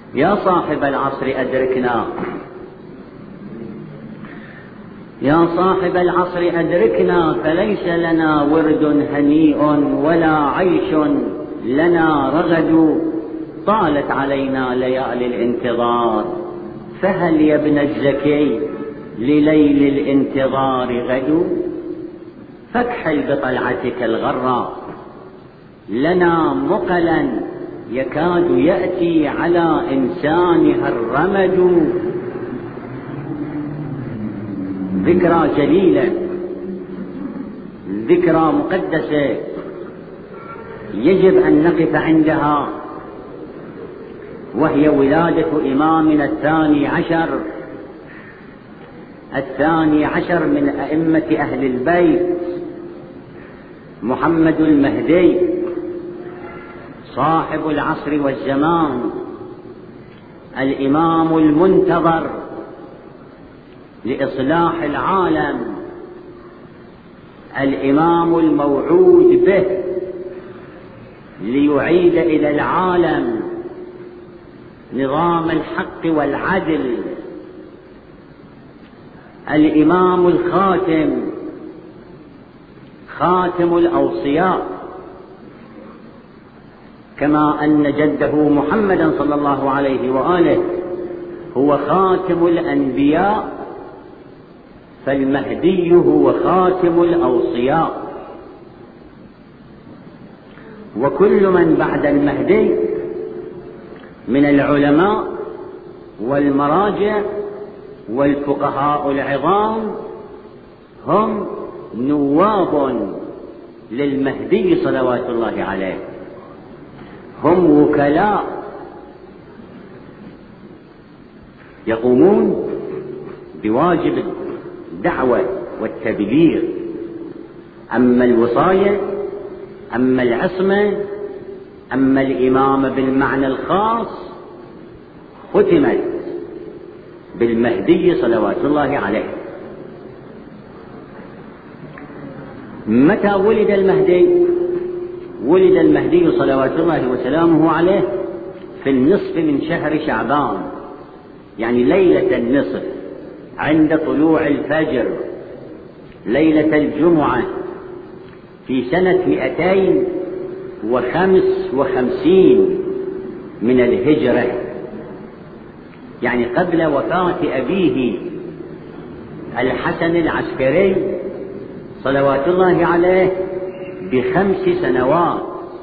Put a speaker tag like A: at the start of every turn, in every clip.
A: يا صاحب العصر أدركنا، يا صاحب العصر أدركنا، فليس لنا ورد هنيء ولا عيش لنا رغد، طالت علينا ليالي الانتظار، فهل يا ابن الزكي لليل الانتظار غد؟ فاكحل بطلعتك الغراء لنا مقلا، يكاد يأتي على إنسانها الرمد. ذكرى جليلة، ذكرى مقدسة، يجب أن نقف عندها، وهي ولادة إمامنا الثاني عشر من أئمة أهل البيت، محمد المهدي صاحب العصر والزمان، الإمام المنتظر لإصلاح العالم، الإمام الموعود به ليعيد إلى العالم نظام الحق والعدل، الإمام الخاتم، خاتم الأوصياء، كما أن جده محمدا صلى الله عليه وآله هو خاتم الأنبياء، فالمهدي هو خاتم الأوصياء. وكل من بعد المهدي من العلماء والمراجع والفقهاء العظام هم نواب للمهدي صلوات الله عليه، هم وكلاء يقومون بواجب الدعوة والتبليغ. أما الوصاية، أما العصمة، أما الإمامة بالمعنى الخاص ختمت بالمهدي صلوات الله عليه. متى ولد المهدي؟ ولد المهدي صلوات الله وسلامه عليه في النصف من شهر شعبان، يعني ليلة النصف عند طلوع الفجر، ليلة الجمعة في سنة 255 من الهجرة، يعني قبل وفاة أبيه الحسن العسكري صلوات الله عليه ب5 سنوات.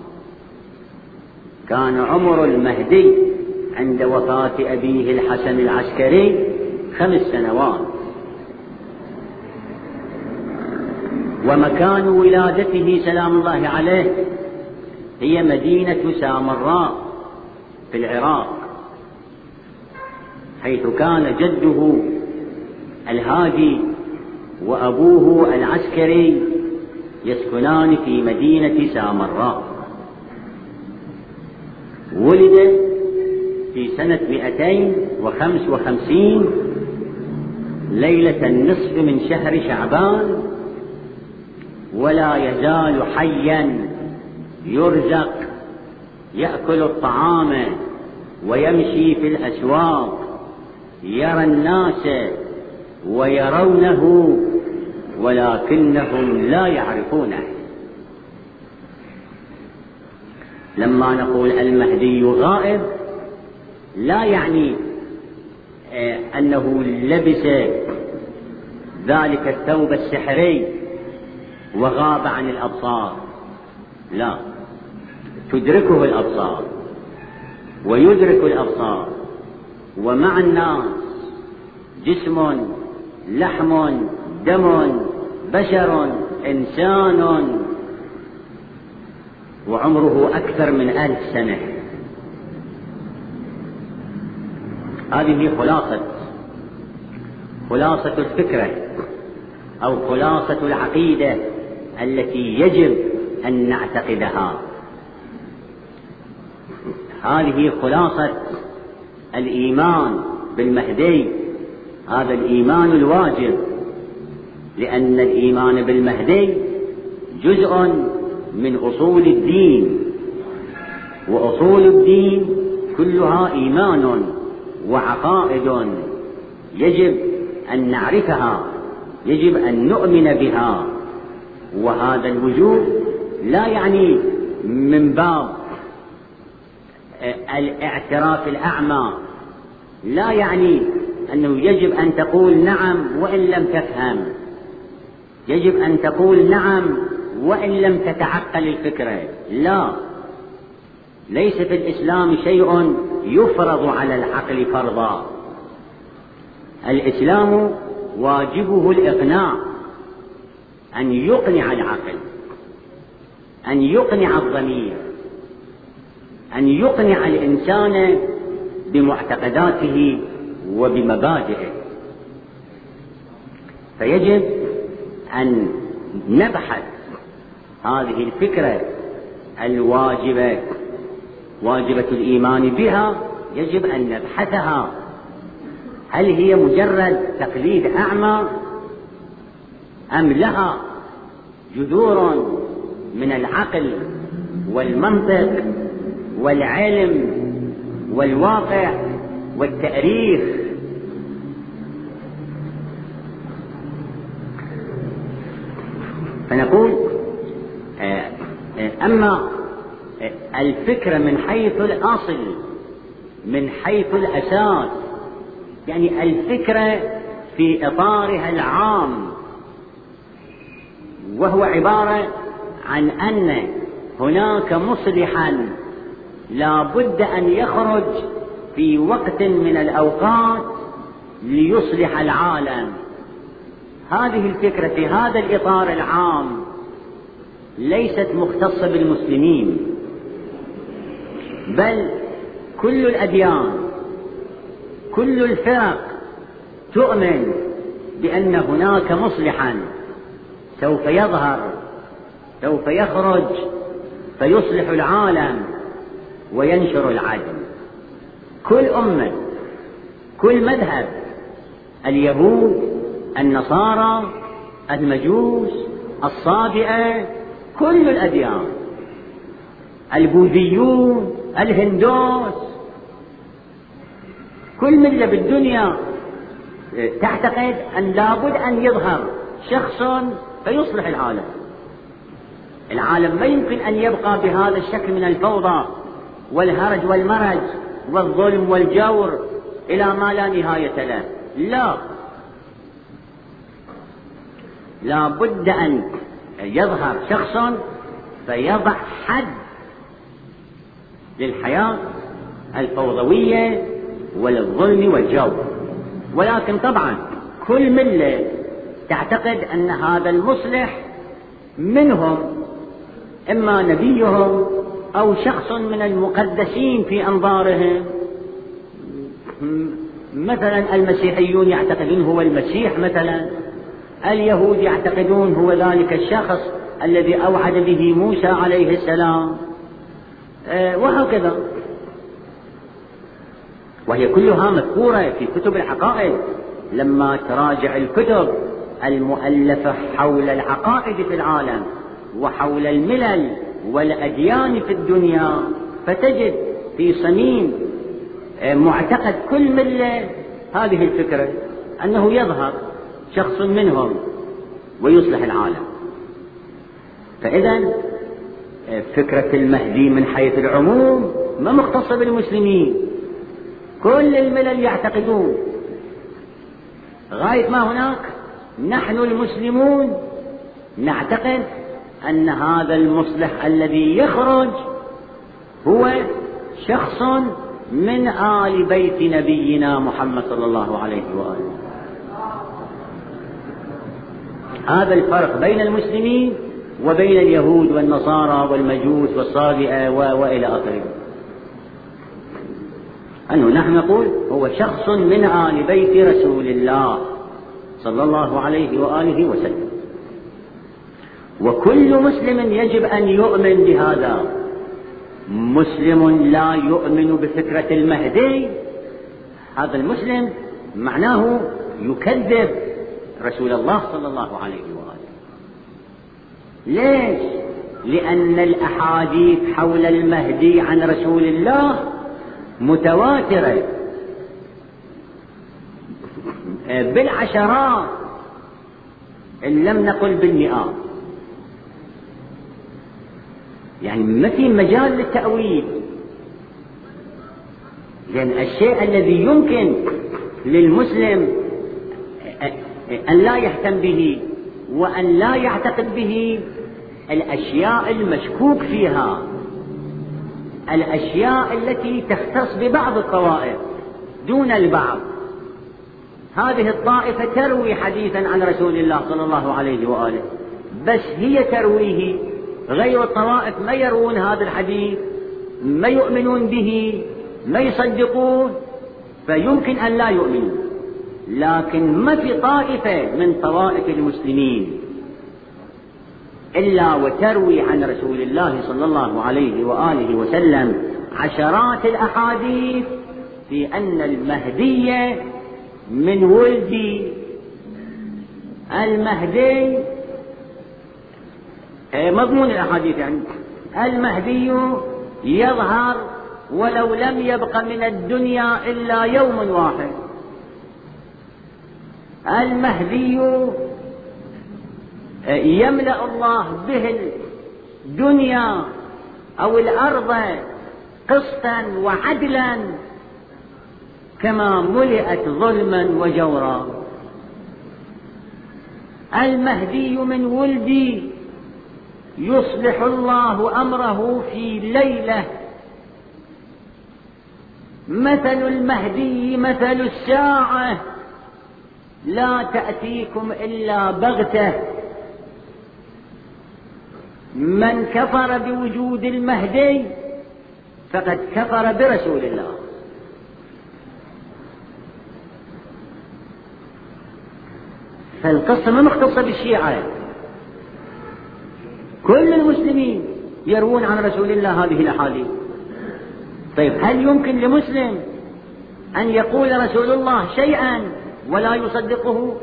A: كان عمر المهدي عند وفاة أبيه الحسن العسكري 5 سنوات. ومكان ولادته سلام الله عليه هي مدينة سامراء في العراق، حيث كان جده الهادي وأبوه العسكري يسكنان في مدينة سامراء. ولد في سنة 255 ليلة النصف من شهر شعبان، ولا يزال حيا يرزق، يأكل الطعام ويمشي في الأسواق، يرى الناس ويرونه ولكنهم لا يعرفونه. لما نقول المهدي غائب لا يعني أنه لبس ذلك الثوب السحري وغاب عن الأبصار، لا، تدركه الأبصار ويدرك الأبصار، ومع الناس جسم لحم دم بشر إنسان، وعمره أكثر من 1000 سنة. هذه خلاصة الفكرة أو خلاصة العقيدة التي يجب أن نعتقدها. هذه خلاصة الإيمان بالمهدي، هذا الإيمان الواجب، لأن الإيمان بالمهدي جزء من أصول الدين، وأصول الدين كلها إيمان وعقائد يجب أن نعرفها، يجب أن نؤمن بها. وهذا الوجوب لا يعني من باب الاعتراف الأعمى، لا يعني أنه يجب أن تقول نعم وإن لم تفهم، يجب أن تقول نعم وإن لم تتعقل الفكرة. لا، ليس في الإسلام شيء يفرض على العقل فرضا. الإسلام واجبه الإقناع، أن يقنع العقل، أن يقنع الضمير، أن يقنع الإنسان بمعتقداته وبمبادئه. فيجب أن نبحث هذه الفكرة الواجبة، واجبة الإيمان بها، يجب أن نبحثها. هل هي مجرد تقليد أعمى أم لها جذور من العقل والمنطق والعلم والواقع والتأريخ؟ فنقول أما الفكرة من حيث الأصل، من حيث الأساس، يعني الفكرة في إطارها العام، وهو عبارة عن أن هناك مصلحا لا بد أن يخرج في وقت من الأوقات ليصلح العالم. هذه الفكرة في هذا الإطار العام ليست مختصة بالمسلمين، بل كل الأديان، كل الفرق تؤمن بأن هناك مصلحا سوف يظهر، سوف يخرج فيصلح العالم وينشر العدل. كل أمة، كل مذهب، اليهود، النصارى، المجوس، الصابئة، كل الأديان، البوذيون، الهندوس، كل ملة بالدنيا تعتقد أن لابد أن يظهر شخص فيصلح العالم. العالم ما يمكن أن يبقى بهذا الشكل من الفوضى والهرج والمرج والظلم والجور إلى ما لا نهاية له. لا بد أن يظهر شخص فيضع حد للحياة الفوضوية وللظلم والجور. ولكن طبعا كل ملة تعتقد أن هذا المصلح منهم، إما نبيهم أو شخص من المقدسين في أنظارهم. مثلا المسيحيون يعتقدون هو المسيح، مثلا اليهود يعتقدون هو ذلك الشخص الذي أوعد به موسى عليه السلام، وهكذا. وهي كلها مذكورة في كتب العقائد. لما تراجع الكتب المؤلفة حول العقائد في العالم وحول الملل والأديان في الدنيا، فتجد في صميم معتقد كل ملة هذه الفكرة، أنه يظهر شخص منهم ويصلح العالم. فإذا فكرة المهدي من حيث العموم ما مختصة بالمسلمين، كل الملل يعتقدون. غاية ما هناك نحن المسلمون نعتقد أن هذا المصلح الذي يخرج هو شخص من آل بيت نبينا محمد صلى الله عليه وآله. هذا الفرق بين المسلمين وبين اليهود والنصارى والمجوس والصابئة وإلى آخره، أنه نحن نقول هو شخص من آل بيت رسول الله صلى الله عليه وآله وسلم. وكل مسلم يجب أن يؤمن بهذا. مسلم لا يؤمن بفكرة المهدي، هذا المسلم معناه يكذب رسول الله صلى الله عليه وآله. ليش؟ لأن الأحاديث حول المهدي عن رسول الله متواترة بالعشرات إن لم نقل بالمئات، يعني ما في مجال للتأويل. لأن الشيء الذي يمكن للمسلم أن لا يهتم به وأن لا يعتقد به الأشياء المشكوك فيها، الأشياء التي تختص ببعض الطوائف دون البعض. هذه الطائفة تروي حديثا عن رسول الله صلى الله عليه وآله، بس هي ترويه، غير الطوائف ما يروون هذا الحديث، ما يؤمنون به، ما يصدقون، فيمكن أن لا يؤمنوا. لكن ما في طائفة من طوائف المسلمين إلا وتروي عن رسول الله صلى الله عليه وآله وسلم عشرات الأحاديث في أن المهدي من ولد المهدي، مضمون الأحاديث يعني المهدي يظهر ولو لم يبق من الدنيا إلا يوم واحد، المهدي يملأ الله به الدنيا أو الأرض قسطا وعدلا كما ملئت ظلما وجورا. المهدي من ولدي يصلح الله أمره في ليلة، مثل المهدي مثل الساعة لا تأتيكم إلا بغتة. من كفر بوجود المهدي فقد كفر برسول الله. فالقصة ما مختصة بالشيعة، كل المسلمين يروون عن رسول الله هذه الأحاديث. طيب هل يمكن لمسلم أن يقول رسول الله شيئا ولا يصدقه؟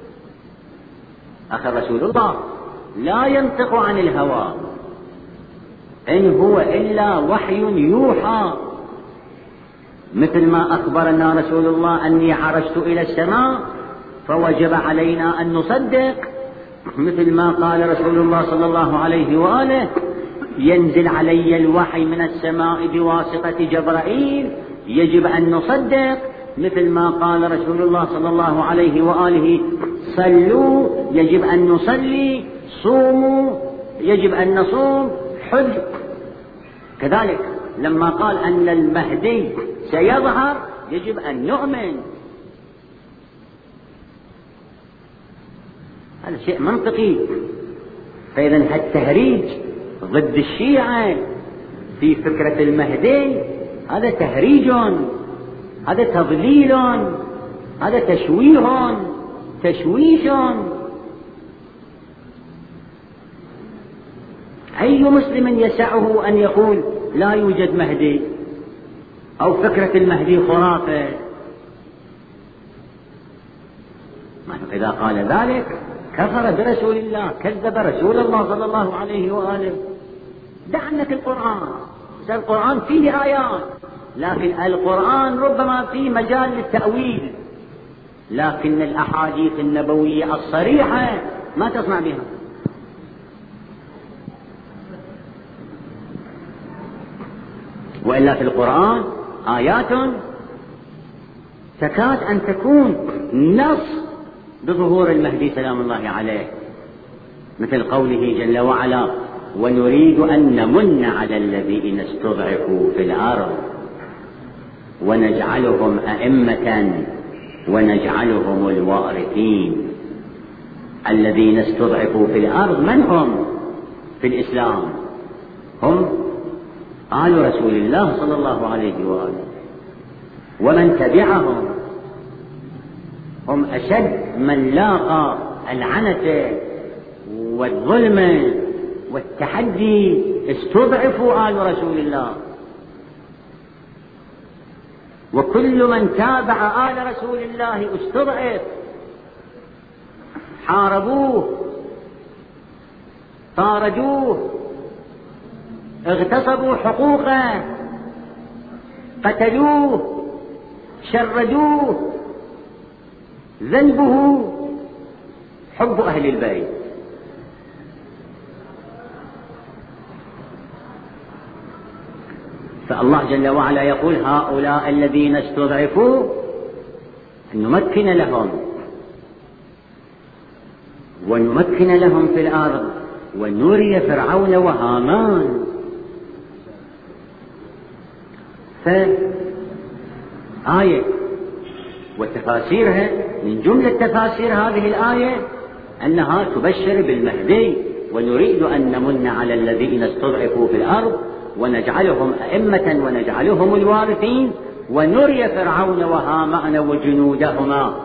A: أخي رسول الله لا ينطق عن الهوى، إن هو إلا وحي يوحى، مثل ما أخبرنا رسول الله أني عرجت إلى السماء فوجب علينا أن نصدق، مثل ما قال رسول الله صلى الله عليه وآله ينزل علي الوحي من السماء بواسطة جبرائيل، يجب أن نصدق، مثل ما قال رسول الله صلى الله عليه وآله صلوا يجب أن نصلي، صوموا يجب أن نصوم، حج. كذلك لما قال أن المهدي سيظهر يجب أن نؤمن. هذا شيء منطقي. فإذا التهريج ضد الشيعة في فكرة المهدي هذا تهريج، هذا تضليل، هذا تشويه، تشويش. أي مسلم يسعه أن يقول لا يوجد مهدي أو فكرة المهدي خرافة؟ إذا قال ذلك كفر برسول الله، كذب رسول الله صلى الله عليه وآله. دع عنك القرآن، القرآن فيه آيات، لكن القرآن ربما فيه مجال للتأويل، لكن الأحاديث النبوية الصريحة ما تصنع بها. وإلا في القرآن آيات تكاد أن تكون نص بظهور المهدي سلام الله عليه، مثل قوله جل وعلا ونريد أن نمن على الذين استضعفوا في الأرض ونجعلهم أئمة ونجعلهم الوارثين. الذين استضعفوا في الأرض من هم في الإسلام؟ هم آل رسول الله صلى الله عليه وآله ومن تبعهم، هم أشد من لاقى العنة والظلم والتحدي، استضعفوا آل رسول الله. وكل من تابع آل رسول الله استضعف، حاربوه، طاردوه، اغتصبوا حقوقه، قتلوه، شردوه، ذنبه حب أهل البيت. فالله جل وعلا يقول: هؤلاء الذين استضعفوا نمكن لهم ونمكن لهم في الأرض ونري فرعون وهامان. فآية وتفاسيرها من جملة تفاسير هذه الآية أنها تبشر بالمهدي: ونريد أن نمن على الذين استضعفوا في الأرض ونجعلهم أئمة ونجعلهم الوارثين ونري فرعون وهامان وجنودهما.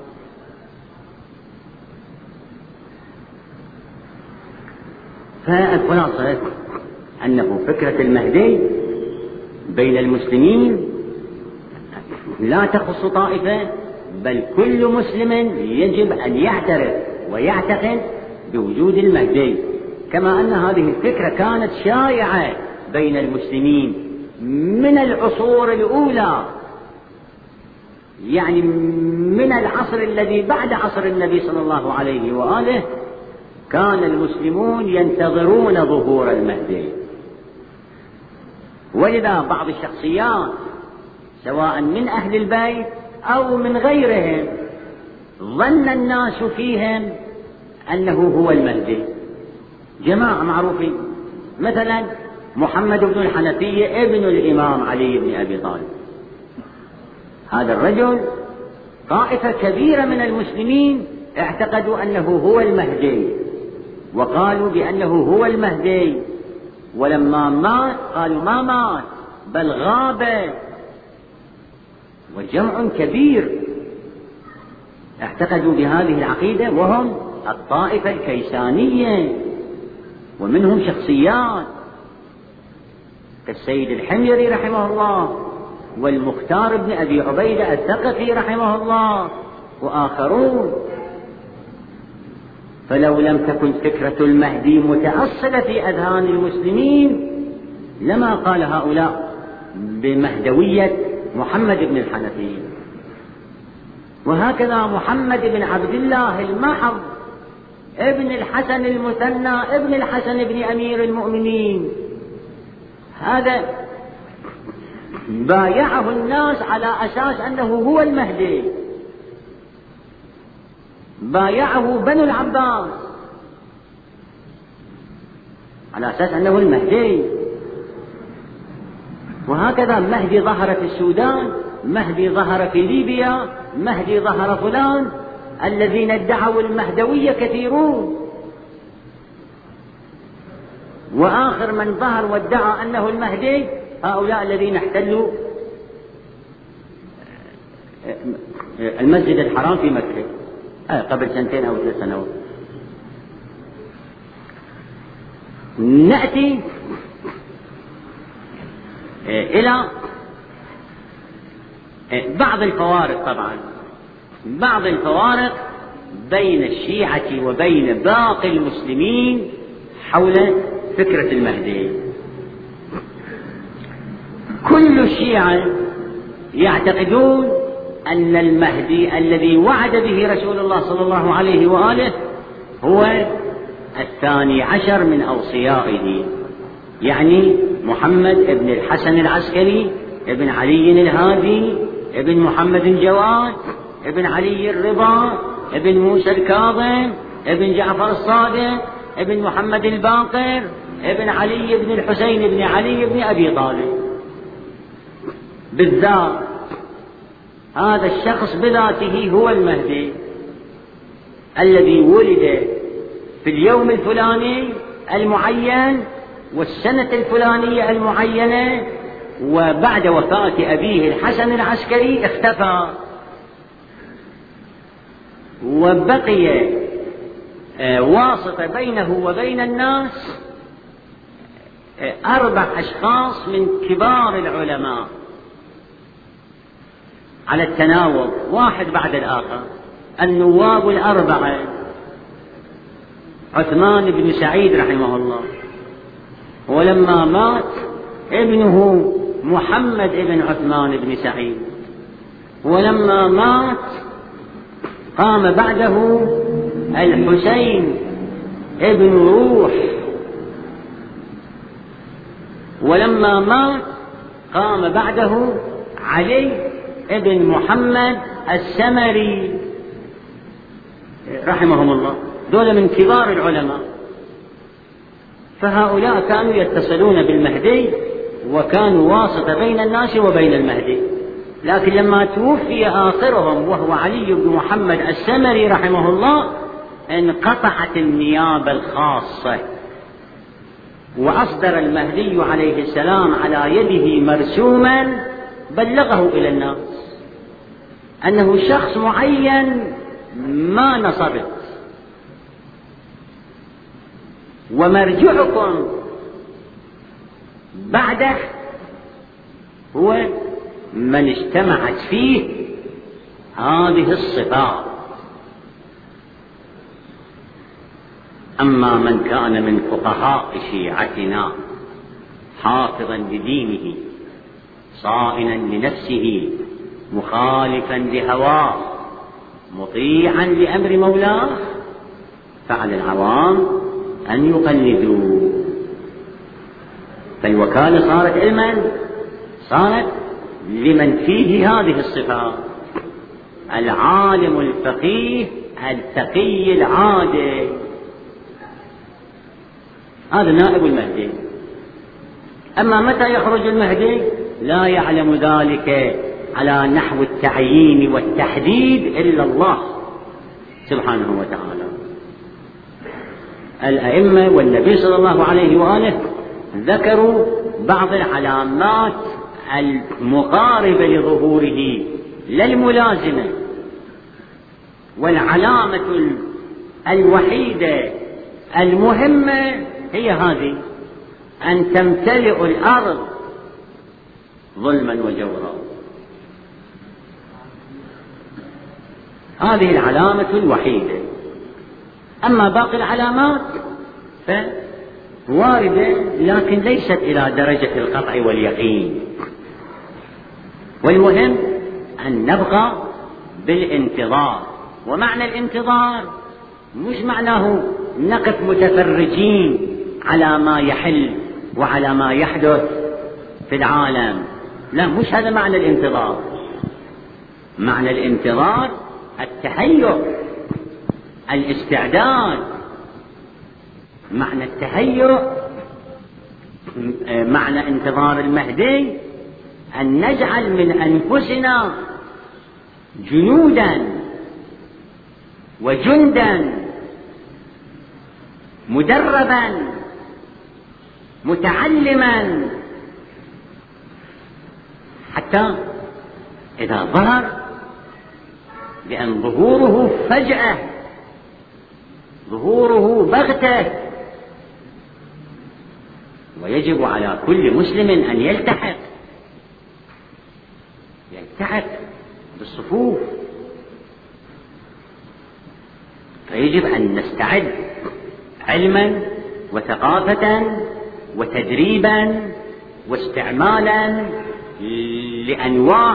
A: فالخلاصة أنه فكرة المهدي بين المسلمين لا تخص طائفة، بل كل مسلم يجب أن يعترف ويعتقد بوجود المهدي، كما أن هذه الفكرة كانت شائعة بين المسلمين من العصور الأولى، يعني من العصر الذي بعد عصر النبي صلى الله عليه وآله كان المسلمون ينتظرون ظهور المهدي. ولذا بعض الشخصيات سواء من أهل البيت أو من غيرهم ظن الناس فيهم أنه هو المهدي. جماعة معروفين مثلا محمد بن الحنفية ابن الإمام علي بن أبي طالب، هذا الرجل طائفة كبيرة من المسلمين اعتقدوا أنه هو المهدي وقالوا بأنه هو المهدي، ولما مات قالوا ما مات بل غاب. وجمع كبير اعتقدوا بهذه العقيدة وهم الطائفة الكيسانية، ومنهم شخصيات كالسيد الحميري رحمه الله والمختار بن أبي عبيدة الثقفي رحمه الله وآخرون. فلو لم تكن فكرة المهدي متأصلة في أذهان المسلمين لما قال هؤلاء بمهدوية محمد بن الحنفي. وهكذا محمد بن عبد الله المحض ابن الحسن المثنى ابن الحسن بن أمير المؤمنين، هذا بايعه الناس على أساس أنه هو المهدي، بايعه بنو العباس على أساس أنه المهدي. وهكذا مهدي ظهر في السودان، مهدي ظهر في ليبيا، مهدي ظهر فلان. الذين ادعوا المهدوية كثيرون، وآخر من ظهر وادعى أنه المهدي هؤلاء الذين احتلوا المسجد الحرام في مكة قبل 2 أو 3 سنوات. نأتي إلى بعض الفوارق، طبعا بعض الفوارق بين الشيعة وبين باقي المسلمين حول فكرة المهدي. كل الشيعة يعتقدون أن المهدي الذي وعد به رسول الله صلى الله عليه وآله هو 12 من أوصيائه، يعني محمد ابن الحسن العسكري ابن علي الهادي ابن محمد الجواد ابن علي الرضا ابن موسى الكاظم ابن جعفر الصادق ابن محمد الباقر ابن علي بن الحسين بن علي بن أبي طالب. بالذات هذا الشخص بذاته هو المهدي الذي ولد في اليوم الفلاني المعين والسنة الفلانية المعينة، وبعد وفاة أبيه الحسن العسكري اختفى، وبقي واسطة بينه وبين الناس 4 أشخاص من كبار العلماء على التناوب واحد بعد الآخر. النواب 4 عثمان بن سعيد رحمه الله، ولما مات ابنه محمد بن عثمان بن سعيد، ولما مات قام بعده الحسين ابن روح، ولما مات قام بعده علي ابن محمد السمري رحمهم الله، دول من كبار العلماء. فهؤلاء كانوا يتصلون بالمهدي وكانوا واسطة بين الناس وبين المهدي. لكن لما توفي آخرهم وهو علي بن محمد السمري رحمه الله انقطعت النيابة الخاصة، وأصدر المهدي عليه السلام على يده مرسوما بلغه إلى الناس أنه شخص معين ما نصبت، ومرجعكم بعده هو من اجتمعت فيه هذه الصفات. أما من كان من فقهاء شيعتنا حافظا لدينه صائنا لنفسه مخالفا لهواه مطيعا لأمر مولاه، فعلى العوام أن يقلدوا. فالوكالة صارت علما، صارت لمن فيه هذه الصفات: العالم الفقيه التقي العادل، هذا نائب المهدي. أما متى يخرج المهدي لا يعلم ذلك على نحو التعيين والتحديد إلا الله سبحانه وتعالى. الأئمة والنبي صلى الله عليه وآله ذكروا بعض العلامات المقاربة لظهوره لا الملازمة، والعلامة الوحيدة المهمة هي هذه: أن تمتلئ الأرض ظلما وجورا. هذه العلامة الوحيدة. أما باقي العلامات فواردة لكن ليست إلى درجة القطع واليقين. والمهم أن نبقى بالانتظار. ومعنى الانتظار مش معناه نقف متفرجين على ما يحل وعلى ما يحدث في العالم، لا، مش هذا معنى الانتظار. معنى الانتظار التهيؤ، الاستعداد. معنى التهيؤ، معنى انتظار المهدي أن نجعل من أنفسنا جنودا وجندا مدربا متعلما، حتى إذا ظهر، لأن ظهوره فجأة، ظهوره بغتة، ويجب على كل مسلم أن يلتحق بالصفوف. فيجب أن نستعد علما وثقافة وتدريبا واستعمالا لأنواع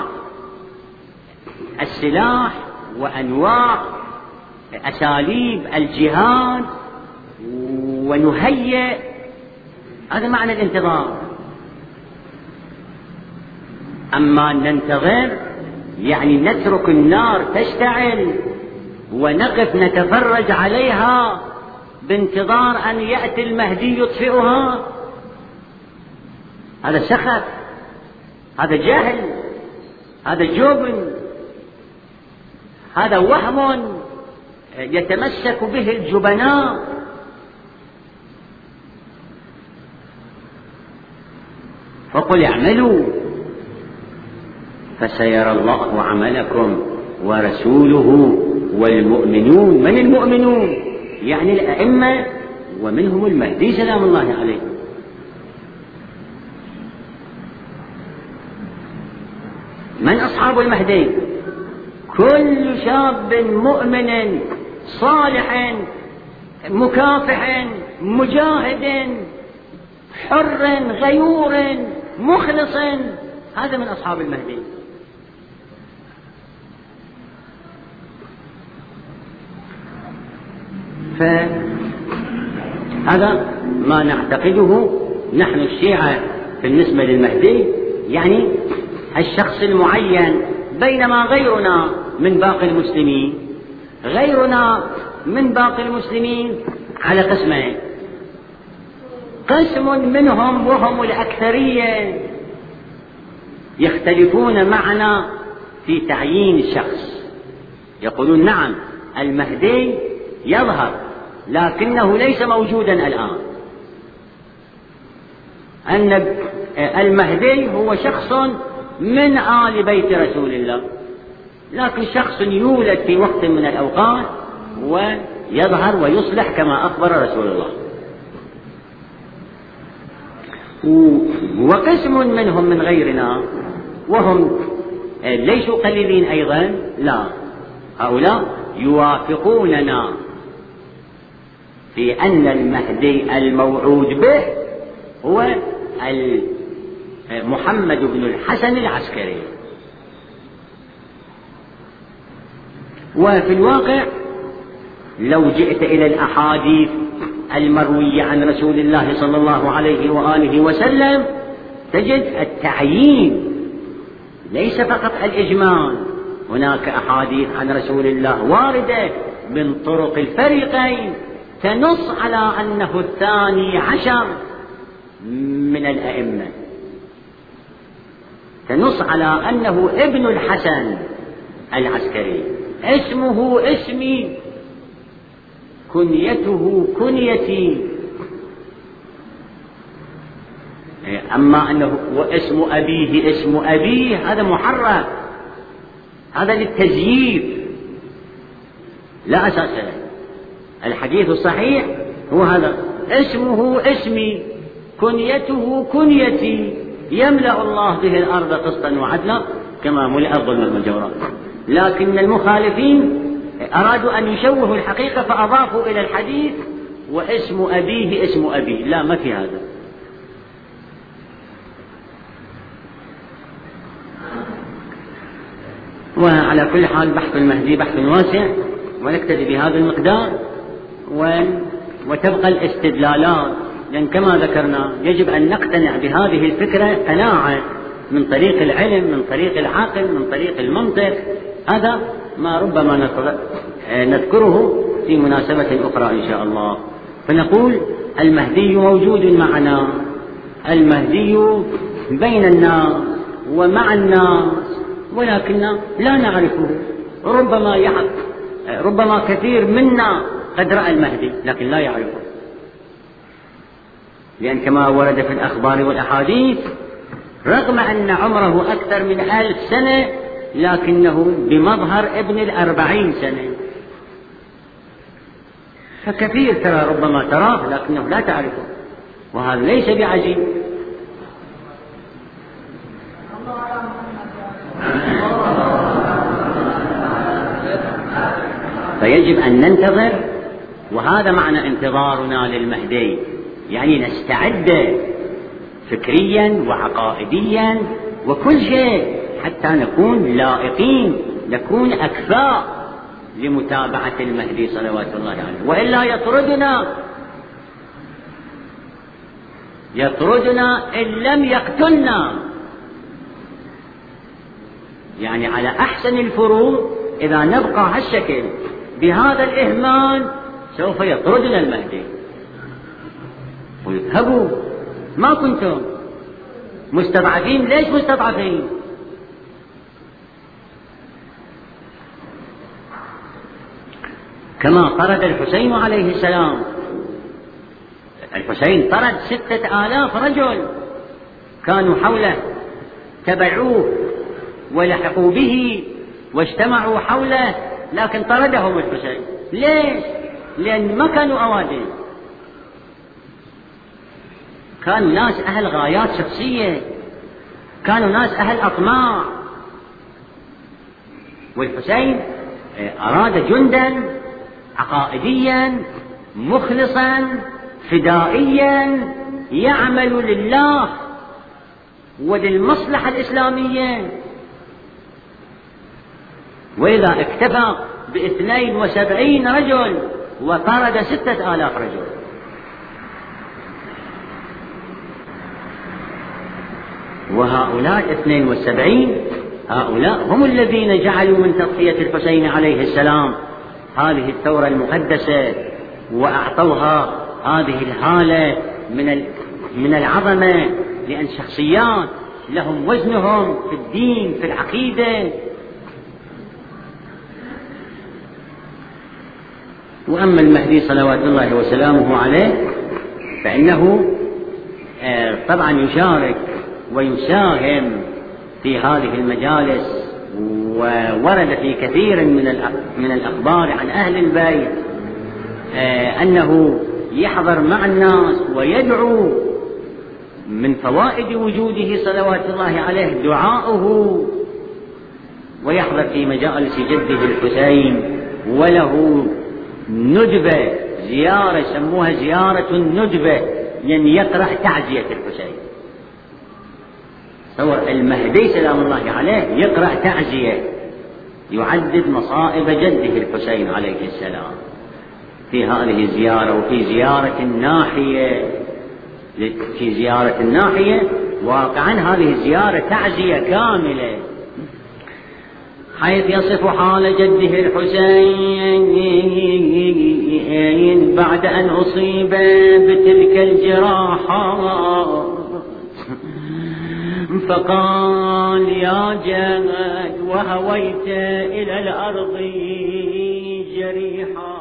A: السلاح وأنواع أساليب الجهاد، ونهيئ. هذا معنى الانتظار. أما ننتظر يعني نترك النار تشتعل ونقف نتفرج عليها بانتظار أن يأتي المهدي يطفئها، هذا سخف، هذا جهل، هذا جبن، هذا وهم يتمسك به الجبناء. فقل اعملوا فسيرى الله عملكم ورسوله والمؤمنون. من المؤمنون؟ يعني الأئمة ومنهم المهدي سلام الله عليه. من أصحاب المهدي؟ كل شاب مؤمن صالح مكافح مجاهد حر غيور مخلص، هذا من أصحاب المهدي. فهذا ما نعتقده نحن الشيعة بالنسبة للمهدي، يعني الشخص المعين. بينما غيرنا من باقي المسلمين، غيرنا من باقي المسلمين على قسمين: قسم منهم وهم الأكثرية يختلفون معنا في تعيين الشخص، يقولون نعم المهدي يظهر لكنه ليس موجودا الآن، أن المهدي هو شخص من آل بيت رسول الله، لكن شخص يولد في وقت من الأوقات ويظهر ويصلح كما أخبر رسول الله. وقسم منهم من غيرنا وهم ليسوا قليلين أيضا، لا، هؤلاء يوافقوننا في أن المهدي الموعود به هو محمد بن الحسن العسكري. وفي الواقع لو جئت إلى الأحاديث المروية عن رسول الله صلى الله عليه وآله وسلم تجد التعيين ليس فقط الإجمال، هناك أحاديث عن رسول الله واردة من طرق الفريقين تنص على أنه الثاني عشر من الأئمة، تنص على أنه ابن الحسن العسكري، اسمه اسمي، كنيته كنيتي. أما أنه واسم أبيه اسم أبيه هذا محرف، هذا للتزييف لا أساس له. الحديث الصحيح هو هذا: اسمه اسمي، كنيته كنيتي، يملأ الله به الأرض قسطا وعدلا كما ملئ الظلم والجورات. لكن المخالفين أرادوا أن يشوهوا الحقيقة فأضافوا إلى الحديث واسم أبيه اسم أبيه. لا، ما في هذا. وعلى كل حال بحث المهدي بحث واسع، ونكتفي بهذا المقدار وتبقى الاستدلالات، لأن كما ذكرنا يجب أن نقتنع بهذه الفكرة قناعة من طريق العلم، من طريق العقل، من طريق المنطق. هذا ما ربما نذكره في مناسبة أخرى إن شاء الله. فنقول المهدي موجود معنا، المهدي بين الناس ومع الناس، ولكننا لا نعرفه. ربما كثير منا قد رأى المهدي لكن لا يعرفه، لأن كما ورد في الأخبار والأحاديث رغم أن عمره أكثر من 1000 سنة لكنه بمظهر ابن 40 سنة. فكثير ترى ربما تراه لكنه لا تعرفه، وهذا ليس بعجيب. فيجب أن ننتظر، وهذا معنى انتظارنا للمهدي، يعني نستعد فكريا وعقائديا وكل شيء حتى نكون لائقين، نكون أكفاء لمتابعة المهدي صلوات الله عليه، وإلا يطردنا إن لم يقتلنا. يعني على أحسن الفروض إذا نبقى هالشكل بهذا الإهمال سوف يطردنا المهدي ويذهبوا. ما كنتم مستضعفين، ليش مستضعفين؟ كما طرد الحسين عليه السلام، الحسين طرد 6000 رجل كانوا حوله، تبعوه ولحقوا به واجتمعوا حوله، لكن طردهم الحسين. ليش؟ لأن ما كانوا أوادم، كانوا ناس أهل غايات شخصية، كانوا ناس أهل أطماع. والحسين أراد جندا عقائديا مخلصا فدائيا يعمل لله وللمصلحة الإسلامية. وإذا اكتفى ب72 رجل وطرد 6000 رجل. وهؤلاء 72 هؤلاء هم الذين جعلوا من تضحية الحسين عليه السلام هذه الثورة المقدسة، وأعطوها هذه الهالة من العظمة، لأن شخصيات لهم وزنهم في الدين في العقيدة. وأما المهدي صلوات الله وسلامه عليه فإنه طبعا يشارك ويساهم في هذه المجالس، وورد في كثير من الأخبار عن أهل البيت أنه يحضر مع الناس ويدعو. من فوائد وجوده صلوات الله عليه دعاؤه، ويحضر في مجالس جده الحسين، وله ندبة زيارة سموها زيارة الندبة، يعني يطرح تعزية الحسين. تصور المهدي سلام الله عليه يقرأ تعزية، يعدد مصائب جده الحسين عليه السلام في هذه الزيارة. وفي زيارة الناحية واقعا هذه الزيارة تعزية كاملة، حيث يصف حال جده الحسين بعد أن أصيب بتلك الجراحات، فقال: يا جد وهويت إلى الأرض جريحا